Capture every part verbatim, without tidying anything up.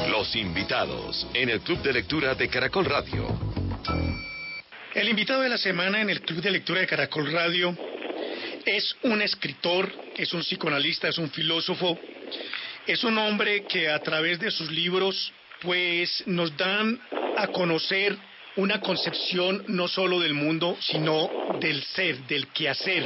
Los invitados en el Club de Lectura de Caracol Radio. El invitado de la semana en el Club de Lectura de Caracol Radio es un escritor, es un psicoanalista, es un filósofo, es un hombre que a través de sus libros pues nos dan a conocer una concepción no solo del mundo, sino del ser, del quehacer.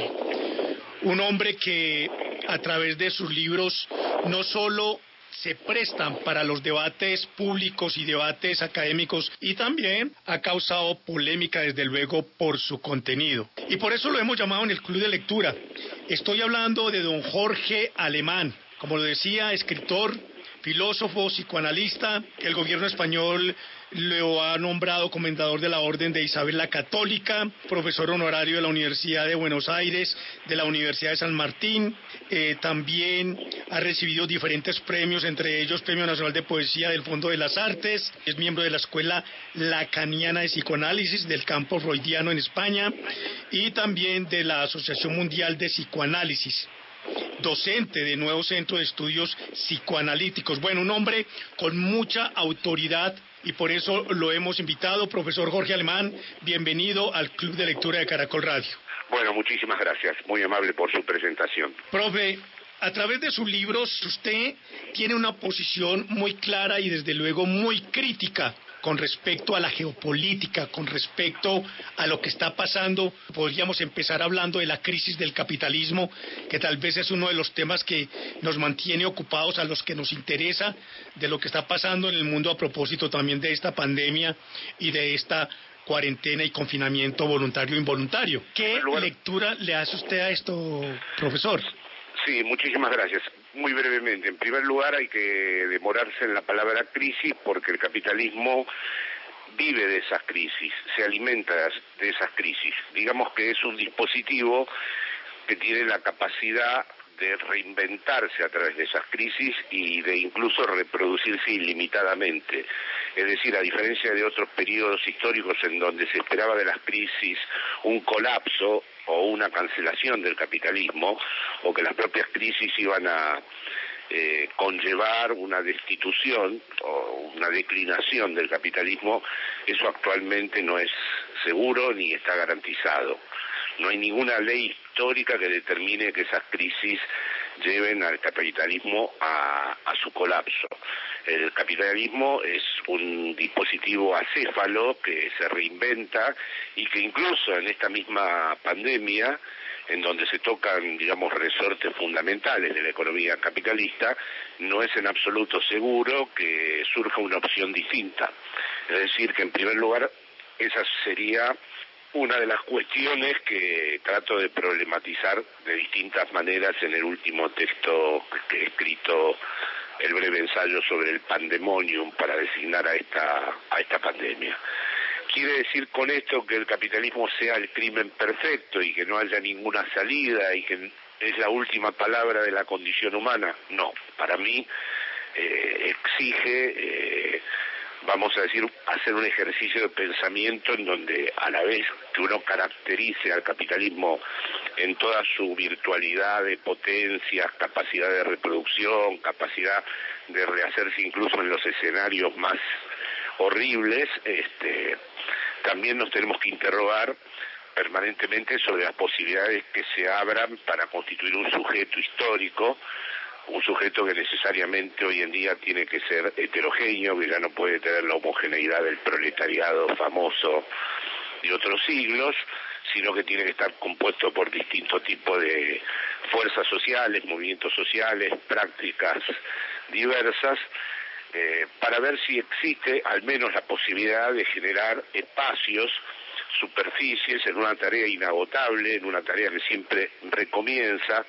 Un hombre que a través de sus libros no solo se prestan para los debates públicos y debates académicos, y también ha causado polémica desde luego por su contenido. Y por eso lo hemos llamado en el Club de Lectura. Estoy hablando de don Jorge Alemán, como lo decía, escritor, filósofo, psicoanalista. El gobierno español lo ha nombrado comendador de la Orden de Isabel la Católica, profesor honorario de la Universidad de Buenos Aires, de la Universidad de San Martín. Eh, también ha recibido diferentes premios, entre ellos Premio Nacional de Poesía del Fondo de las Artes. Es miembro de la Escuela Lacaniana de Psicoanálisis del campo freudiano en España y también de la Asociación Mundial de Psicoanálisis. Docente de Nuevo Centro de Estudios Psicoanalíticos. Bueno, un hombre con mucha autoridad y por eso lo hemos invitado. Profesor Jorge Alemán, bienvenido al Club de Lectura de Caracol Radio. Bueno, muchísimas gracias. Muy amable por su presentación. Profe, a través de sus libros usted tiene una posición muy clara y desde luego muy crítica con respecto a la geopolítica, con respecto a lo que está pasando. Podríamos empezar hablando de la crisis del capitalismo, que tal vez es uno de los temas que nos mantiene ocupados, a los que nos interesa, de lo que está pasando en el mundo a propósito también de esta pandemia y de esta cuarentena y confinamiento voluntario e involuntario. ¿Qué lectura le hace usted a esto, profesor? Sí, muchísimas gracias. Muy brevemente, en primer lugar hay que demorarse en la palabra crisis porque el capitalismo vive de esas crisis, se alimenta de esas crisis. Digamos que es un dispositivo que tiene la capacidad de reinventarse a través de esas crisis y de incluso reproducirse ilimitadamente. Es decir, a diferencia de otros periodos históricos en donde se esperaba de las crisis un colapso o una cancelación del capitalismo, o que las propias crisis iban a eh, conllevar una destitución o una declinación del capitalismo, eso actualmente no es seguro ni está garantizado. No hay ninguna ley histórica que determine que esas crisis lleven al capitalismo a, a su colapso. El capitalismo es un dispositivo acéfalo que se reinventa y que incluso en esta misma pandemia, en donde se tocan, digamos, resortes fundamentales de la economía capitalista, no es en absoluto seguro que surja una opción distinta. Es decir, que en primer lugar, esa sería una de las cuestiones que trato de problematizar de distintas maneras en el último texto que he escrito, el breve ensayo sobre el pandemonium, para designar a esta, a esta pandemia. ¿Quiere decir con esto que el capitalismo sea el crimen perfecto y que no haya ninguna salida y que es la última palabra de la condición humana? No, para mí eh, exige, eh, vamos a decir, hacer un ejercicio de pensamiento en donde a la vez que uno caracterice al capitalismo en toda su virtualidad de potencias, capacidad de reproducción, capacidad de rehacerse incluso en los escenarios más horribles, este, también nos tenemos que interrogar permanentemente sobre las posibilidades que se abran para constituir un sujeto histórico, un sujeto que necesariamente hoy en día tiene que ser heterogéneo, que ya no puede tener la homogeneidad del proletariado famoso de otros siglos, sino que tiene que estar compuesto por distintos tipos de fuerzas sociales, movimientos sociales, prácticas diversas, eh, para ver si existe al menos la posibilidad de generar espacios, superficies, en una tarea inagotable, en una tarea que siempre recomienza,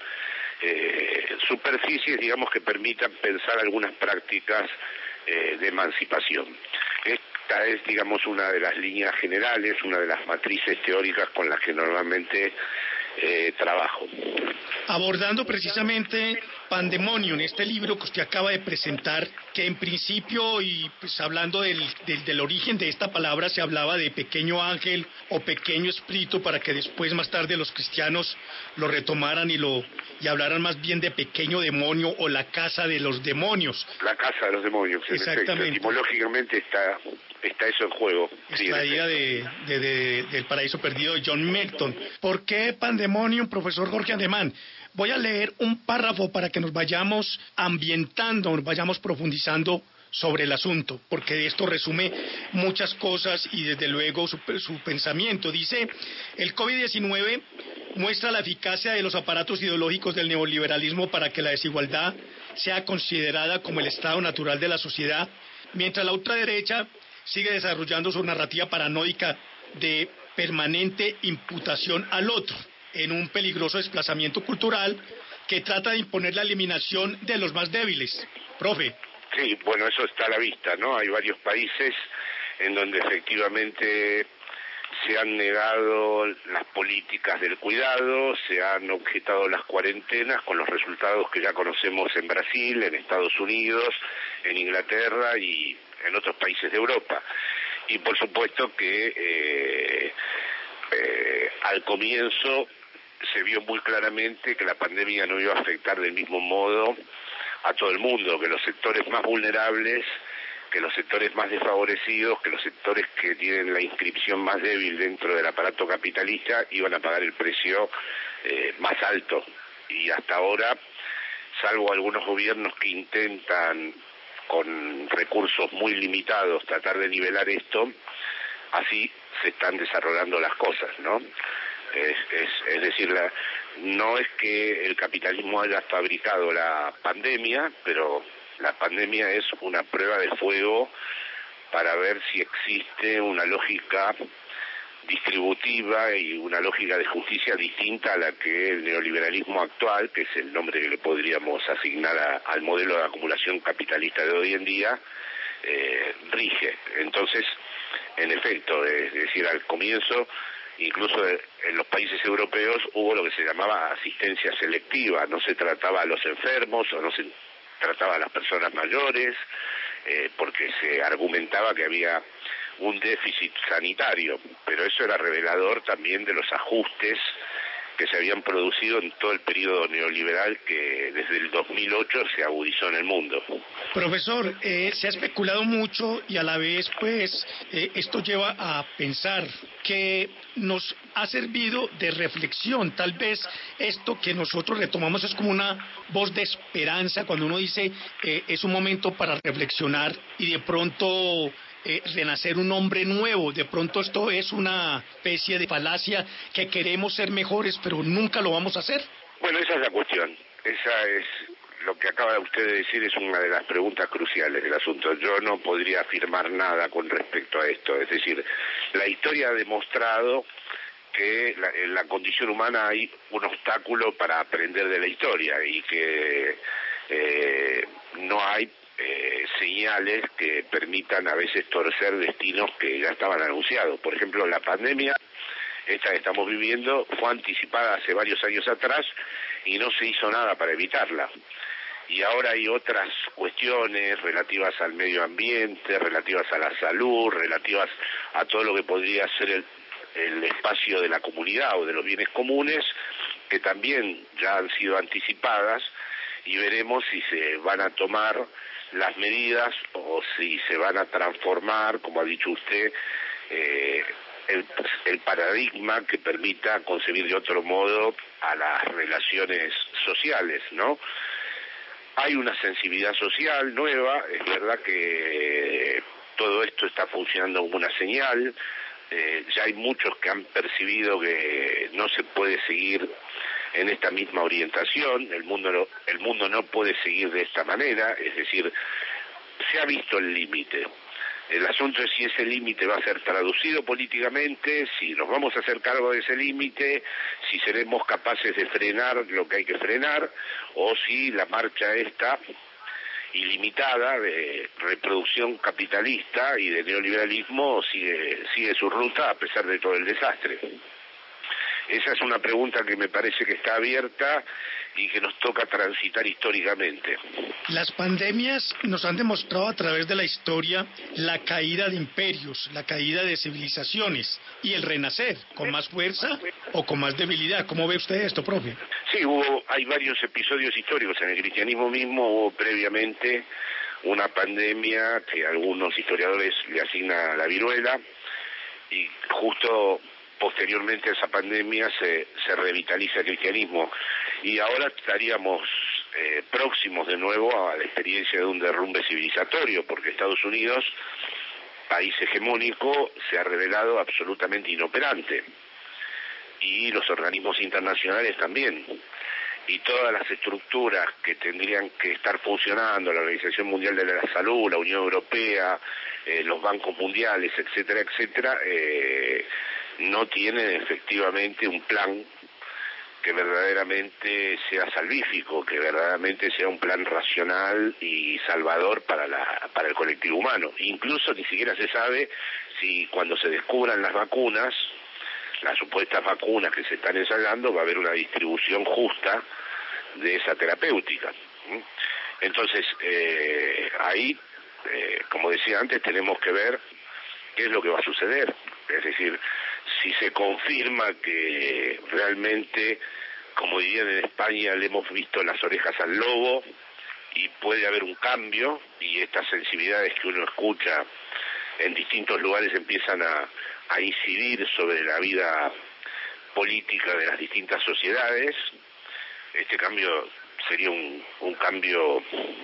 eh, superficies, digamos, que permitan pensar algunas prácticas eh, de emancipación. Esta es, digamos, una de las líneas generales, una de las matrices teóricas con las que normalmente eh, trabajo. Abordando precisamente Pandemonium, este libro que usted acaba de presentar, que en principio, y pues hablando del, del, del origen de esta palabra, se hablaba de pequeño ángel o pequeño espíritu, para que después, más tarde, los cristianos lo retomaran y lo y hablaran más bien de pequeño demonio o la casa de los demonios. La casa de los demonios, en efecto. Etimológicamente está, está eso en juego. Extraída sí, de, de, de, del Paraíso Perdido de John Milton. ¿Por qué Pandemonium, profesor Jorge Alemán? Voy a leer un párrafo para que nos vayamos ambientando, nos vayamos profundizando sobre el asunto, porque de esto resume muchas cosas y desde luego su, su pensamiento. Dice: el COVID diecinueve muestra la eficacia de los aparatos ideológicos del neoliberalismo para que la desigualdad sea considerada como el estado natural de la sociedad, mientras la ultraderecha sigue desarrollando su narrativa paranoica de permanente imputación al otro, en un peligroso desplazamiento cultural que trata de imponer la eliminación de los más débiles. Profe. Sí, bueno, eso está a la vista, ¿no? Hay varios países en donde efectivamente se han negado las políticas del cuidado, se han objetado las cuarentenas con los resultados que ya conocemos en Brasil, en Estados Unidos, en Inglaterra y en otros países de Europa. Y por supuesto que eh, eh, al comienzo se vio muy claramente que la pandemia no iba a afectar del mismo modo a todo el mundo, que los sectores más vulnerables, que los sectores más desfavorecidos, que los sectores que tienen la inscripción más débil dentro del aparato capitalista iban a pagar el precio eh, más alto. Y hasta ahora, salvo algunos gobiernos que intentan con recursos muy limitados tratar de nivelar esto, así se están desarrollando las cosas, ¿no? Es, es, es decir, la, no es que el capitalismo haya fabricado la pandemia, pero la pandemia es una prueba de fuego para ver si existe una lógica distributiva y una lógica de justicia distinta a la que el neoliberalismo actual, que es el nombre que le podríamos asignar a, al modelo de acumulación capitalista de hoy en día, eh, rige. Entonces, en efecto, es decir, al comienzo, incluso en los países europeos hubo lo que se llamaba asistencia selectiva, no se trataba a los enfermos o no se trataba a las personas mayores, eh, porque se argumentaba que había un déficit sanitario, pero eso era revelador también de los ajustes que se habían producido en todo el periodo neoliberal que desde el dos mil ocho se agudizó en el mundo. Profesor, eh, se ha especulado mucho y a la vez pues eh, esto lleva a pensar que nos ha servido de reflexión. Tal vez esto que nosotros retomamos es como una voz de esperanza cuando uno dice eh, es un momento para reflexionar y de pronto Eh, renacer un hombre nuevo. De pronto esto es una especie de falacia, que queremos ser mejores pero nunca lo vamos a hacer. Bueno, esa es la cuestión, esa es lo que acaba usted de decir, es una de las preguntas cruciales del asunto. Yo no podría afirmar nada con respecto a esto, es decir, la historia ha demostrado que la, en la condición humana hay un obstáculo para aprender de la historia y que eh, no hay Eh, señales que permitan a veces torcer destinos que ya estaban anunciados. Por ejemplo, la pandemia, esta que estamos viviendo, fue anticipada hace varios años atrás y no se hizo nada para evitarla. Y ahora hay otras cuestiones relativas al medio ambiente, relativas a la salud, relativas a todo lo que podría ser el, el espacio de la comunidad o de los bienes comunes, que también ya han sido anticipadas, y veremos si se van a tomar las medidas o si se van a transformar, como ha dicho usted, eh, el, el paradigma que permita concebir de otro modo a las relaciones sociales, ¿no? Hay una sensibilidad social nueva, es verdad que todo esto está funcionando como una señal, eh, ya hay muchos que han percibido que no se puede seguir en esta misma orientación, el mundo no, el mundo no puede seguir de esta manera, es decir, se ha visto el límite. El asunto es si ese límite va a ser traducido políticamente, si nos vamos a hacer cargo de ese límite, si seremos capaces de frenar lo que hay que frenar, o si la marcha esta ilimitada de reproducción capitalista y de neoliberalismo sigue, sigue su ruta a pesar de todo el desastre. Esa es una pregunta que me parece que está abierta y que nos toca transitar históricamente. Las pandemias nos han demostrado a través de la historia la caída de imperios, la caída de civilizaciones y el renacer con más fuerza o con más debilidad. ¿Cómo ve usted esto, profe? Sí, hubo, hay varios episodios históricos. En el cristianismo mismo hubo previamente una pandemia que algunos historiadores le asignan a la viruela, y justo posteriormente a esa pandemia se, se revitaliza el cristianismo, y ahora estaríamos eh, próximos de nuevo a la experiencia de un derrumbe civilizatorio, porque Estados Unidos, país hegemónico, se ha revelado absolutamente inoperante, y los organismos internacionales también, y todas las estructuras que tendrían que estar funcionando, la Organización Mundial de la Salud, la Unión Europea, eh, los bancos mundiales, etcétera, etcétera, eh, no tienen efectivamente un plan que verdaderamente sea salvífico, que verdaderamente sea un plan racional y salvador para la para el colectivo humano. Incluso ni siquiera se sabe si cuando se descubran las vacunas, las supuestas vacunas que se están ensayando, va a haber una distribución justa de esa terapéutica. Entonces, eh, ahí, eh, como decía antes, tenemos que ver qué es lo que va a suceder. Es decir, si se confirma que realmente, como dirían en España, le hemos visto las orejas al lobo y puede haber un cambio, y estas sensibilidades que uno escucha en distintos lugares empiezan a, a incidir sobre la vida política de las distintas sociedades, este cambio sería un, un cambio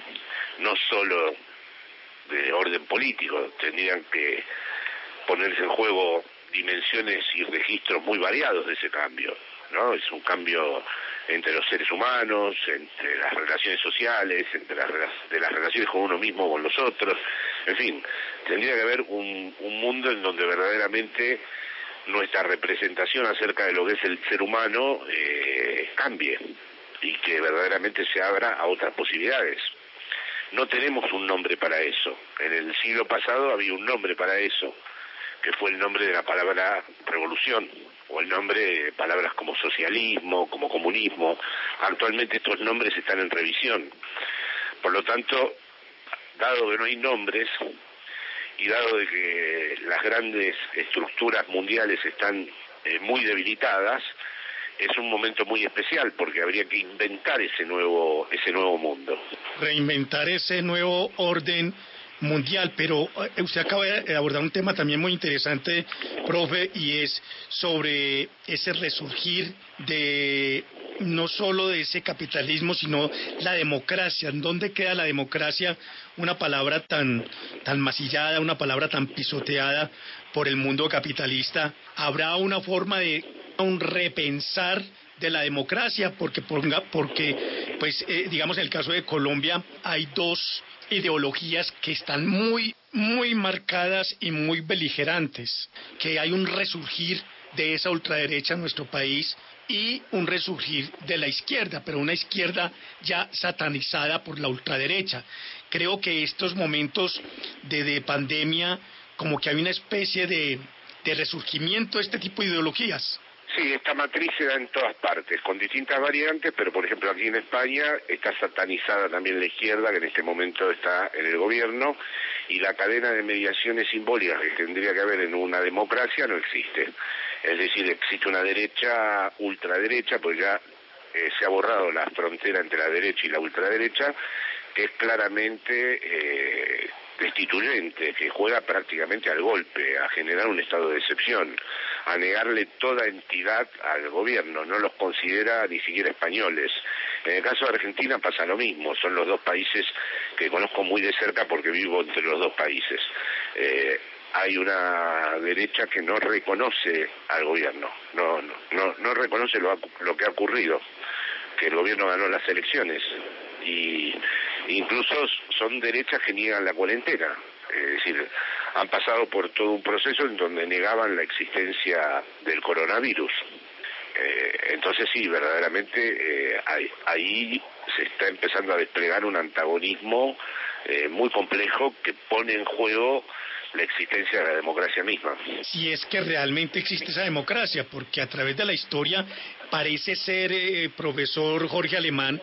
no solo de orden político, tendrían que ponerse en juego dimensiones y registros muy variados de ese cambio, ¿no? Es un cambio entre los seres humanos, entre las relaciones sociales, entre las, de las relaciones con uno mismo, con los otros, en fin, tendría que haber un, un mundo en donde verdaderamente nuestra representación acerca de lo que es el ser humano eh, cambie, y que verdaderamente se abra a otras posibilidades. No tenemos un nombre para eso. En el siglo pasado había un nombre para eso, que fue el nombre de la palabra revolución, o el nombre de palabras como socialismo, como comunismo. Actualmente estos nombres están en revisión. Por lo tanto, dado que no hay nombres, y dado de que las grandes estructuras mundiales están eh, muy debilitadas, es un momento muy especial, porque habría que inventar ese nuevo ese nuevo mundo. Reinventar ese nuevo orden mundial, pero eh, usted acaba de abordar un tema también muy interesante, profe, y es sobre ese resurgir de no solo de ese capitalismo, sino la democracia. ¿En dónde queda la democracia? Una palabra tan, tan masillada, una palabra tan pisoteada por el mundo capitalista. ¿Habrá una forma de un repensar de la democracia? Porque, ponga, porque pues eh, digamos en el caso de Colombia hay dos ideologías que están muy, muy marcadas y muy beligerantes, que hay un resurgir de esa ultraderecha en nuestro país y un resurgir de la izquierda, pero una izquierda ya satanizada por la ultraderecha. Creo que estos momentos de, de pandemia, como que hay una especie de, de resurgimiento de este tipo de ideologías. Sí, esta matriz se da en todas partes, con distintas variantes, pero por ejemplo aquí en España está satanizada también la izquierda, que en este momento está en el gobierno, y la cadena de mediaciones simbólicas que tendría que haber en una democracia no existe. Es decir, existe una derecha ultraderecha, pues ya eh, se ha borrado la frontera entre la derecha y la ultraderecha, que es claramente eh, destituyente, que juega prácticamente al golpe, a generar un estado de excepción, a negarle toda entidad al gobierno, no los considera ni siquiera españoles. En el caso de Argentina pasa lo mismo, son los dos países que conozco muy de cerca porque vivo entre los dos países. Eh, hay una derecha que no reconoce al gobierno, no no no, no reconoce lo, lo que ha ocurrido, que el gobierno ganó las elecciones, y incluso son derechas que niegan la cuarentena, es decir, han pasado por todo un proceso en donde negaban la existencia del coronavirus. Eh, entonces sí, verdaderamente eh, ahí, ahí se está empezando a desplegar un antagonismo eh, muy complejo que pone en juego la existencia de la democracia misma. Si es que realmente existe esa democracia, porque a través de la historia parece ser, eh, profesor Jorge Alemán,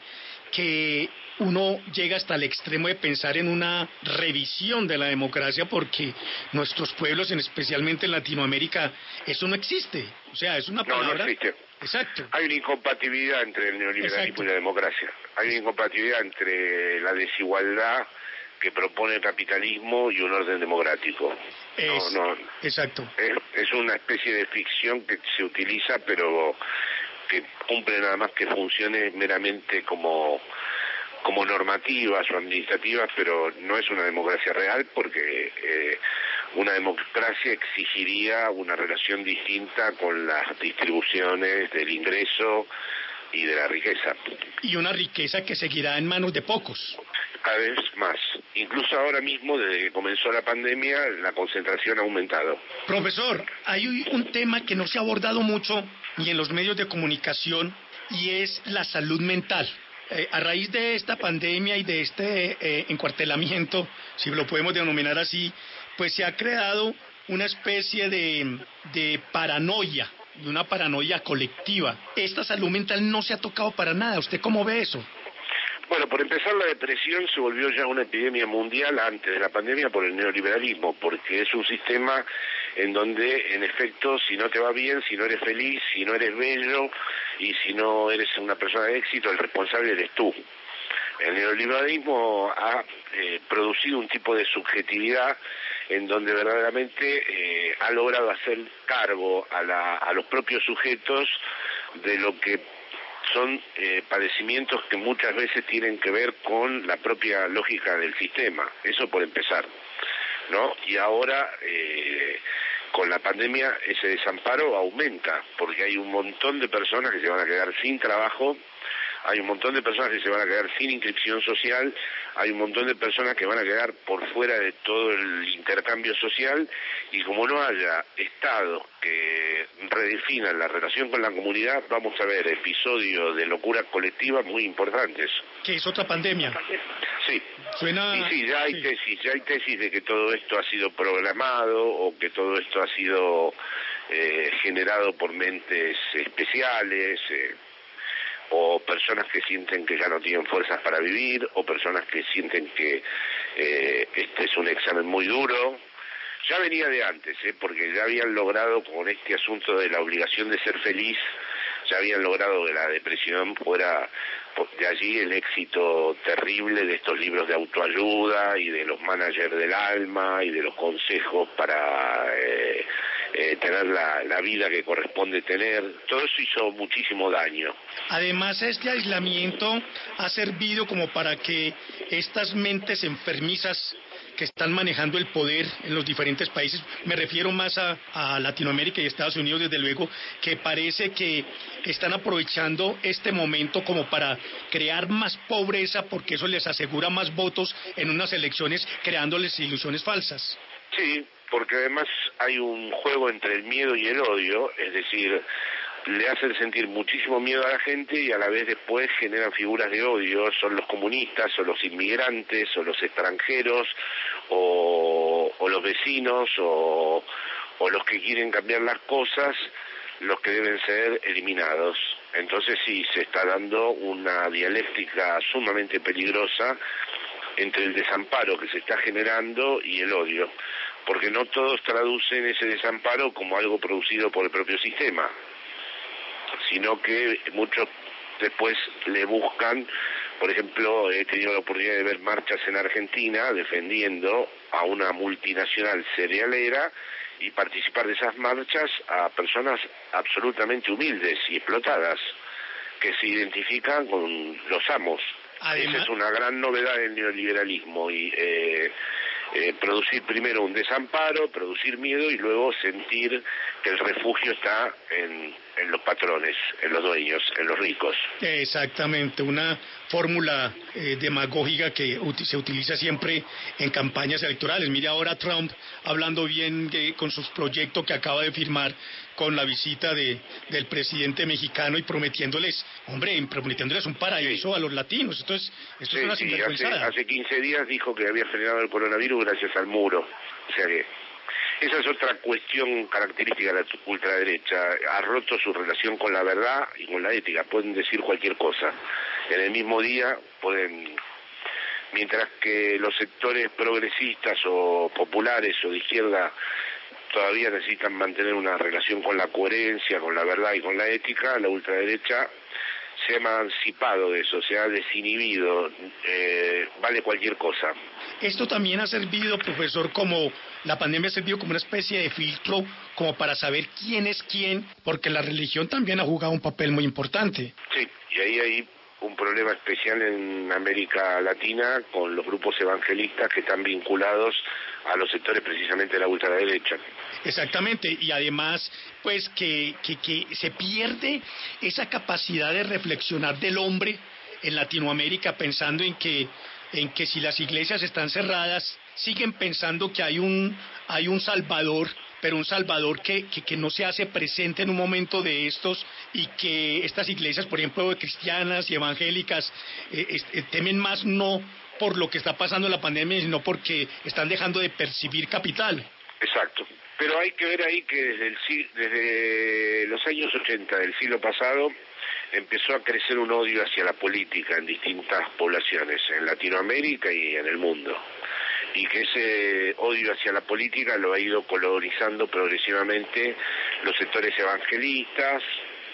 que uno llega hasta el extremo de pensar en una revisión de la democracia, porque nuestros pueblos, en especialmente en Latinoamérica, eso no existe. O sea, es una palabra... No, no existe. Exacto. Hay una incompatibilidad entre el neoliberalismo Exacto. y la democracia. Hay una incompatibilidad entre la desigualdad que propone el capitalismo y un orden democrático. Es, no, no, exacto. Es, es una especie de ficción que se utiliza, pero que cumple nada más que funciones meramente como, como normativas o administrativas, pero no es una democracia real, porque eh, una democracia exigiría una relación distinta con las distribuciones del ingreso y de la riqueza. Y una riqueza que seguirá en manos de pocos. Cada vez más. Incluso ahora mismo, desde que comenzó la pandemia, la concentración ha aumentado. Profesor, hay un tema que no se ha abordado mucho ni en los medios de comunicación, y es la salud mental. Eh, a raíz de esta pandemia y de este eh, encuartelamiento, si lo podemos denominar así, pues se ha creado una especie de, de paranoia, de una paranoia colectiva. Esta salud mental no se ha tocado para nada. ¿Usted cómo ve eso? Bueno, por empezar, la depresión se volvió ya una epidemia mundial antes de la pandemia por el neoliberalismo, porque es un sistema en donde, en efecto, si no te va bien, si no eres feliz, si no eres bello y si no eres una persona de éxito, el responsable eres tú. El neoliberalismo ha eh, producido un tipo de subjetividad en donde verdaderamente eh, ha logrado hacer cargo a, la, a los propios sujetos de lo que son eh, padecimientos que muchas veces tienen que ver con la propia lógica del sistema. Eso por empezar, ¿no? Y ahora, eh, con la pandemia, ese desamparo aumenta, porque hay un montón de personas que se van a quedar sin trabajo, hay un montón de personas que se van a quedar sin inscripción social, hay un montón de personas que van a quedar por fuera de todo el intercambio social, y como no haya estados que redefinan la relación con la comunidad, vamos a ver episodios de locura colectiva muy importantes. ¿Qué es otra pandemia? Sí. Suena... Y sí, ya hay sí. tesis, ya hay tesis de que todo esto ha sido programado o que todo esto ha sido eh, generado por mentes especiales, eh, o personas que sienten que ya no tienen fuerzas para vivir, o personas que sienten que eh, este es un examen muy duro. Ya venía de antes, ¿eh? Porque ya habían logrado con este asunto de la obligación de ser feliz, ya habían logrado que la depresión fuera de allí el éxito terrible de estos libros de autoayuda y de los managers del alma y de los consejos para eh, eh, tener la, la vida que corresponde tener. Todo eso hizo muchísimo daño. Además, este aislamiento ha servido como para que estas mentes enfermizas que están manejando el poder en los diferentes países, me refiero más a, a Latinoamérica y Estados Unidos, desde luego, que parece que están aprovechando este momento como para crear más pobreza, porque eso les asegura más votos en unas elecciones, creándoles ilusiones falsas. Sí, porque además hay un juego entre el miedo y el odio, es decir, le hacen sentir muchísimo miedo a la gente y a la vez después generan figuras de odio. Son los comunistas o los inmigrantes o los extranjeros o, o los vecinos o, o los que quieren cambiar las cosas los que deben ser eliminados. Entonces sí, se está dando una dialéctica sumamente peligrosa entre el desamparo que se está generando y el odio, porque no todos traducen ese desamparo como algo producido por el propio sistema, sino que muchos después le buscan. Por ejemplo, he tenido la oportunidad de ver marchas en Argentina defendiendo a una multinacional cerealera y participar de esas marchas a personas absolutamente humildes y explotadas, que se identifican con los amos. Además, esa es una gran novedad del neoliberalismo, y eh, eh, producir primero un desamparo, producir miedo y luego sentir que el refugio está en, en los patrones, en los dueños, en los ricos. Exactamente, una fórmula eh, demagógica que uti- se utiliza siempre en campañas electorales. Mire ahora Trump hablando bien de, con sus proyectos que acaba de firmar con la visita de, del presidente mexicano y prometiéndoles, hombre, prometiéndoles un paraíso sí. a los latinos. Esto es, esto sí, es una sí, sinvergüenzada. hace, hace quince días dijo que había frenado el coronavirus gracias al muro. O sea que esa es otra cuestión característica de la ultraderecha. Ha roto su relación con la verdad y con la ética. Pueden decir cualquier cosa. En el mismo día pueden, mientras que los sectores progresistas o populares o de izquierda todavía necesitan mantener una relación con la coherencia, con la verdad y con la ética, la ultraderecha se ha emancipado de eso, se ha desinhibido, eh, vale cualquier cosa. Esto también ha servido, profesor, como la pandemia ha servido como una especie de filtro, como para saber quién es quién, porque la religión también ha jugado un papel muy importante. Sí, y ahí hay un problema especial en América Latina con los grupos evangelistas que están vinculados a los sectores precisamente de la ultraderecha. Exactamente, y además pues que, que, que se pierde esa capacidad de reflexionar del hombre en Latinoamérica, pensando en que en que si las iglesias están cerradas siguen pensando que hay un hay un salvador, pero un salvador que, que, que no se hace presente en un momento de estos, y que estas iglesias, por ejemplo, cristianas y evangélicas, eh, eh, temen más no por lo que está pasando en la pandemia, sino porque están dejando de percibir capital. Exacto. Pero hay que ver ahí que desde, el, desde los años ochenta del siglo pasado empezó a crecer un odio hacia la política en distintas poblaciones, en Latinoamérica y en el mundo. Y que ese odio hacia la política lo ha ido colonizando progresivamente los sectores evangelistas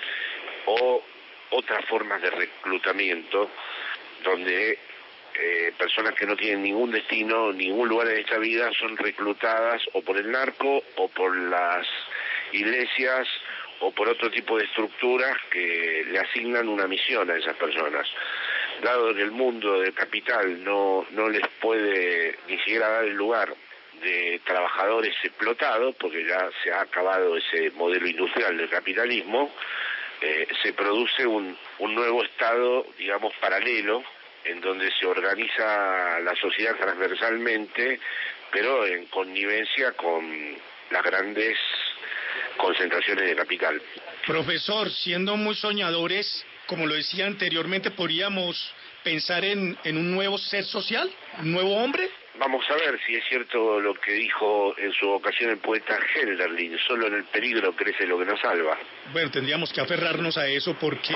o otras formas de reclutamiento, donde eh, personas que no tienen ningún destino, ningún lugar en esta vida, son reclutadas o por el narco o por las iglesias o por otro tipo de estructuras que le asignan una misión a esas personas. Dado que el mundo del capital no, no les puede ni siquiera dar el lugar de trabajadores explotados, porque ya se ha acabado ese modelo industrial del capitalismo, eh, se produce un, un nuevo estado, digamos, paralelo, en donde se organiza la sociedad transversalmente, pero en connivencia con las grandes concentraciones de capital. Profesor, siendo muy soñadores, como lo decía anteriormente, ¿podríamos pensar en, en un nuevo ser social, un nuevo hombre? Vamos a ver si es cierto lo que dijo en su ocasión el poeta Hölderlin: solo en el peligro crece lo que nos salva. Bueno, tendríamos que aferrarnos a eso porque...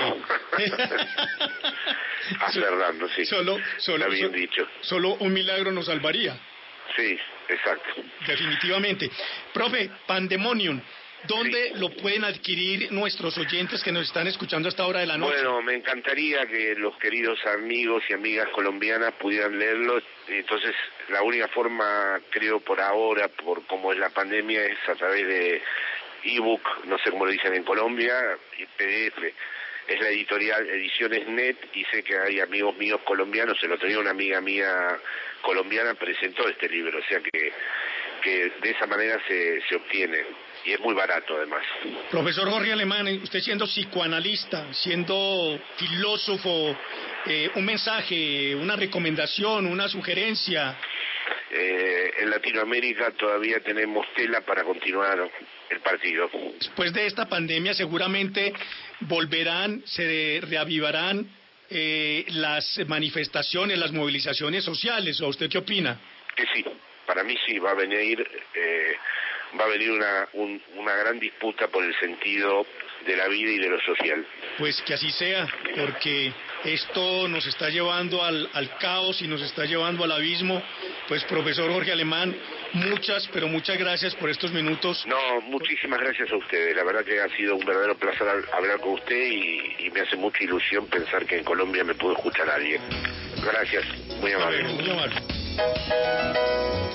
Aferrarnos, sí. Solo, solo, Está bien so, dicho. Solo un milagro nos salvaría. Sí, exacto. Definitivamente. Profe, Pandemonium, ¿dónde sí. lo pueden adquirir nuestros oyentes que nos están escuchando a esta hora de la noche? Bueno, me encantaría que los queridos amigos y amigas colombianas pudieran leerlo. Entonces, la única forma, creo, por ahora, por cómo es la pandemia, es a través de ebook, no sé cómo lo dicen en Colombia, y P D F. Es la editorial Ediciones Net, y sé que hay amigos míos colombianos. El otro día una amiga mía colombiana presentó este libro, o sea que, que de esa manera se, se obtiene, y es muy barato además. Profesor Jorge Alemán, usted siendo psicoanalista, siendo filósofo, eh, un mensaje, una recomendación, una sugerencia. Eh, en Latinoamérica todavía tenemos tela para continuar el partido. Después de esta pandemia seguramente volverán, se reavivarán eh, las manifestaciones, las movilizaciones sociales. ¿O usted qué opina? Que sí, para mí sí, va a venir, eh, va a venir una, un, una gran disputa por el sentido de la vida y de lo social. Pues que así sea, porque esto nos está llevando al, al caos y nos está llevando al abismo. Pues profesor Jorge Alemán, muchas, pero muchas gracias por estos minutos. No, muchísimas gracias a ustedes. La verdad que ha sido un verdadero placer hablar con usted, y, y me hace mucha ilusión pensar que en Colombia me pudo escuchar alguien. Gracias, muy amable. Muy amable.